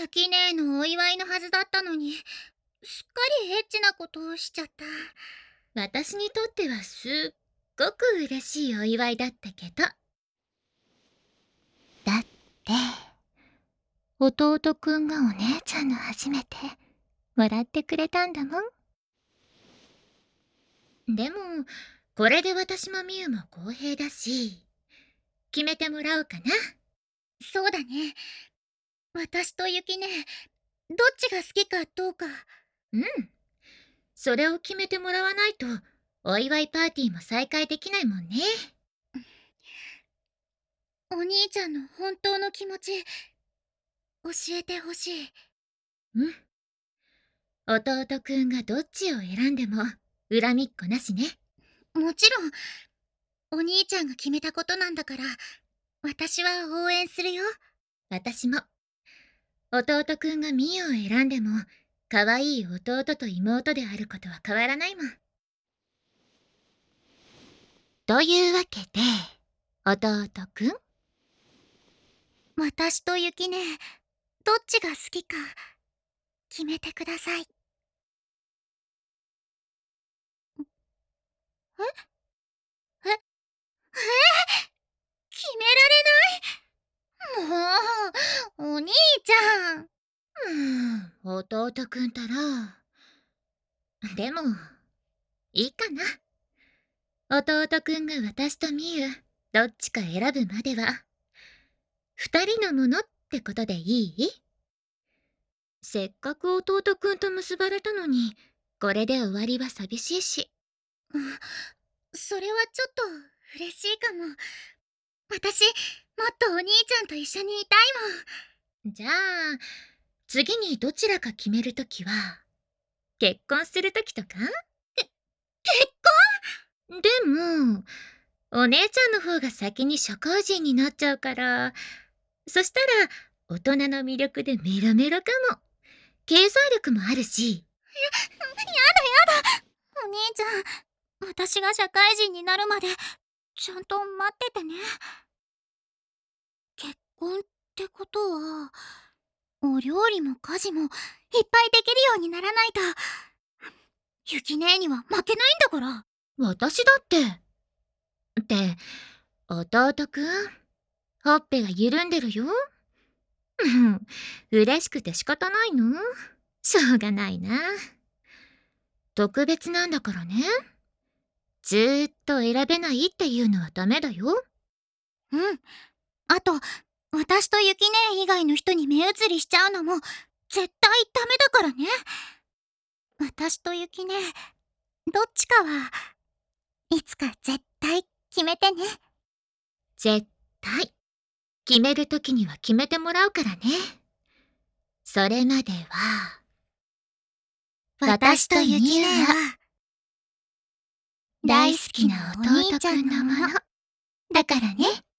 ゆきねえのお祝いのはずだったのに、すっかりエッチなことをしちゃった。 私にとってはすっごく嬉しいお祝いだったけど。だって、弟くんがお姉ちゃんの初めて笑ってくれたんだもん。でも、これで私もみゆも公平だし、決めてもらおうかな。 そうだね。私とゆきねえ、どっちが好きかどうか。 うん。それを決めてもらわないと、お祝いパーティーも再開できないもんね。 お兄ちゃんの本当の気持ち、教えてほしい。 うん。弟くんがどっちを選んでも、恨みっこなしね。 もちろん、お兄ちゃんが決めたことなんだから、私は応援するよ。 私も。弟くんがみゆを選んでも、可愛い弟と妹であることは変わらないもん。というわけで、弟くん、 私とゆきねえ、どっちが好きか、決めてください。えええ決められない。もう、お兄ちゃん。 弟くんたら。でも、いいかな。弟くんが私とみゆ、どっちか選ぶまでは、二人のものってことでいい？せっかく弟くんと結ばれたのに、これで終わりは寂しいし。 それはちょっと嬉しいかも。私、もっとお兄ちゃんと一緒にいたいじゃあ、次にどちらか決めるときは、結婚するときとか？ 結でも、お姉ちゃんの方が先に社会人になっちゃうから、そしたら大人の魅力でメロメロかも。経済力もあるし。 婚。お兄ちゃん、私が社会人になるまで、ちゃんと待っててね。結婚ってことは、お料理も家事もいっぱいできるようにならないと、ゆきねえには負けないんだから。 私だって。って、弟くん、ほっぺが緩んでるよ。嬉しくて仕方ないの？しょうがないな。特別なんだからね。ずーっと選べないっていうのはダメだよ。 うん。あと、私とゆきねえ以外の人に目移りしちゃうのも、絶対ダメだからね。私とゆきねえ、どっちかはいつか絶対決めてね。 絶対。決めるときには決めてもらうからね。それまでは、 私とゆきねえは、 大好きな弟くんのもの。だからね。